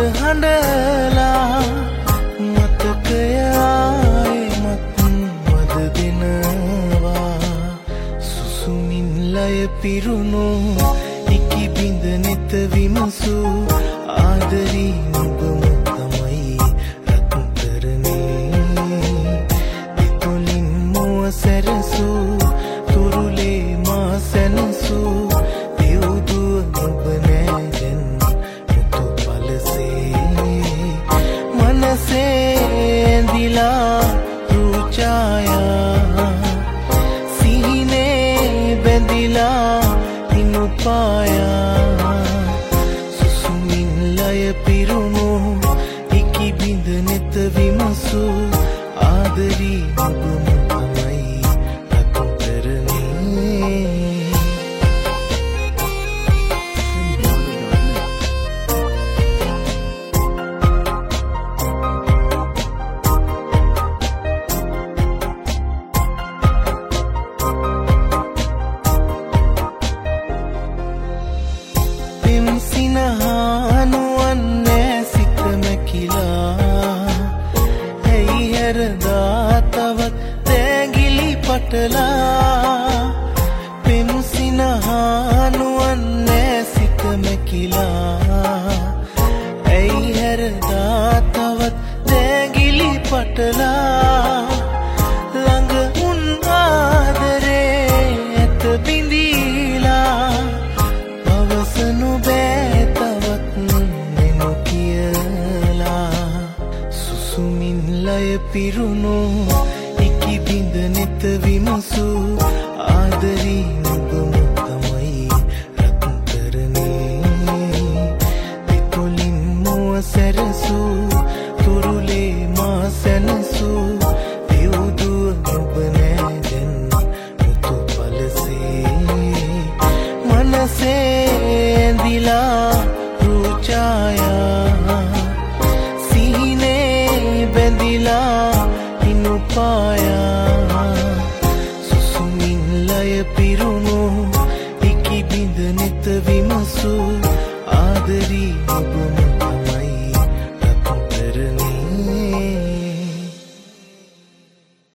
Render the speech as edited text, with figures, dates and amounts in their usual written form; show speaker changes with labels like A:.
A: හඬලා මතකය ආයෙමත් මද දෙනවා සුසුමින් ලය පිරුණු ඉකි බිඳ නෙත විමසු ආදරී නුඹම තමයි රත්තරනේ දෙතොලින් මුව සැරසු තුරුලේ මා සැනසු දෙව්දුව නුඹ නෑ දැන් මුතු පලසේ මනසේ ඇඳිලා රූචායා සිහිනේ බැඳිලා ඉනුපායා සුසුමින් ලය පිරුණු ඉකි බිඳ නෙත විමසු ආදරී නුඹම තමයි රත්තරනේ සිනහනුවන්නේ සිත මැකිලා ඇයි හැරදා තවත් තෑගිලි පටලා පෙම් සිනහනුවන්නේ සිත මැකිලා ඇයි හැරදා තවත් තෑගිලි පටලා ළඟ උන් ආදරේ ඇත බිඳීලා පවසනු බෑ තවත් මෙනු කියලා සුසුමින් ලය පිරුණු ඉකි බිඳ නෙත විමසු ආදරී නුඹම තමයි රත්තරනේ දෙතොලින් මුව සැරසු තුරුලේ මා සැනසු දෙව්දුව නුඹ නෑ දැන් මුතු පලසේ මනසේ ඇඳිලා රූචායා සිහිනේ බැඳිලා ඉනුපායා